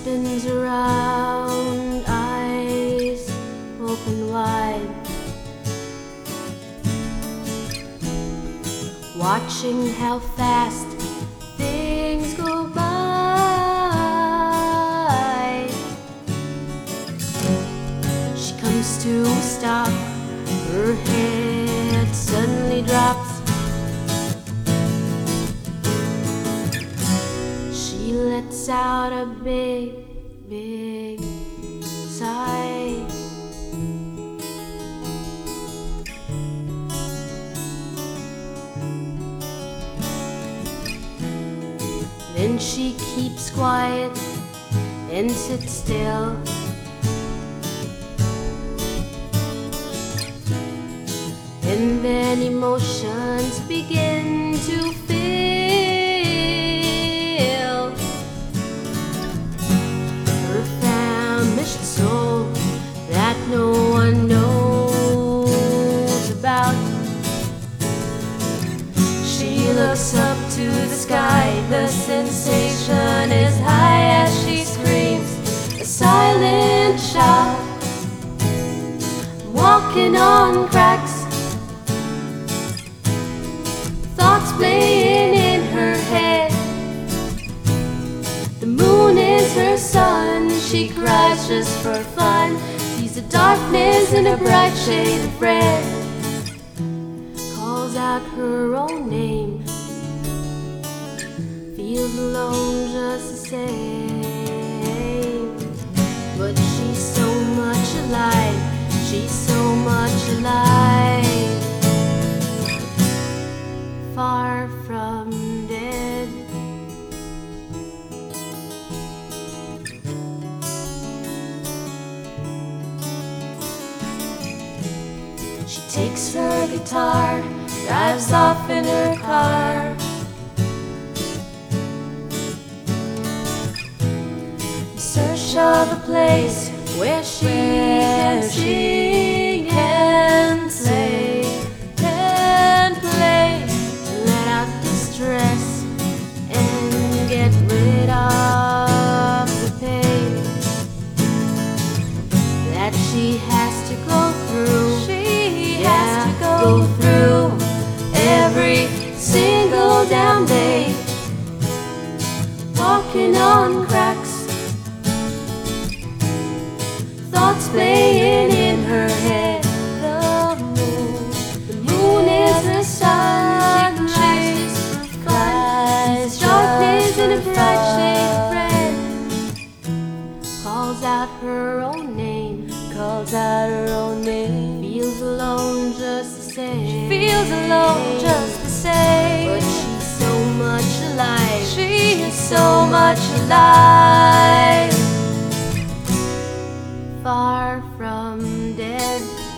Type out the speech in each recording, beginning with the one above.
spins around, eyes open wide, watching how fast things go by. She comes to a stop, her head suddenly drops. She lets out a big, big sigh. Then she keeps quiet and sits still. And then emotions begin to fill her famished soul that no one knows about. She looks up to the sky, the sensation is high as she screams a silent shout. Walking on cracks, thoughts playing in her head. The moon is her sun, she cries just for fun, sees the darkness in a bright shade of red, calls out her own name, feels alone just the same. But she's so much alive, she's so much alive, far from dead. She takes her guitar, drives off in her car, in search of a place where she can play, let out the stress and get rid of the pain that she has to go through. She has to go through every single damn day, walking on cracks, thoughts playing in her head. The moon is her sun, she cries darkness in a bright shade of red, calls out her own name, calls out her own name, feels alone just the same. She feels alone just the same. But she's so much alive, she's so much alive, far from dead.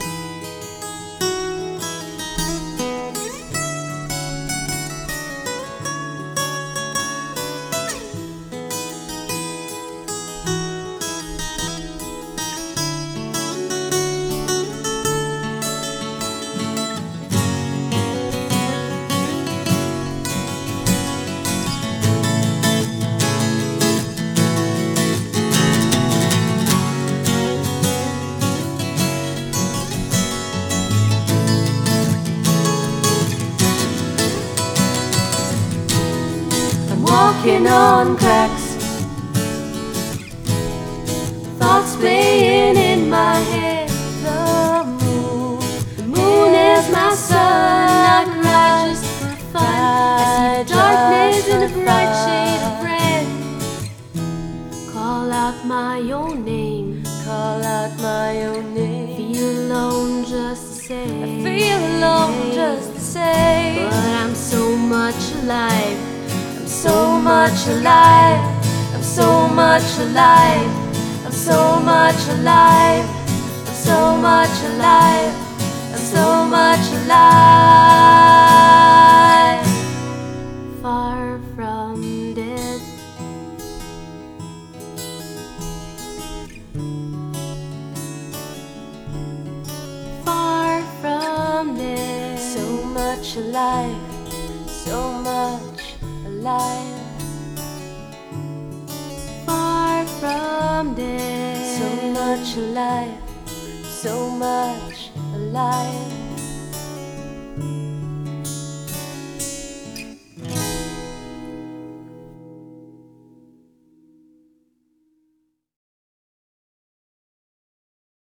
Walking on cracks, thoughts playing in my head. The moon is my sun, I cry just for fun, I see darkness in a bright shade of red, call out my own name, call out my own name, feel alone just the same. I feel alone just the same. But I'm so much alive, so much alive, I'm so much alive, I'm so much alive, I'm so much alive, I'm so much alive, far from dead. Far from dead. So much alive, so much alive, far from much alive, so much alive.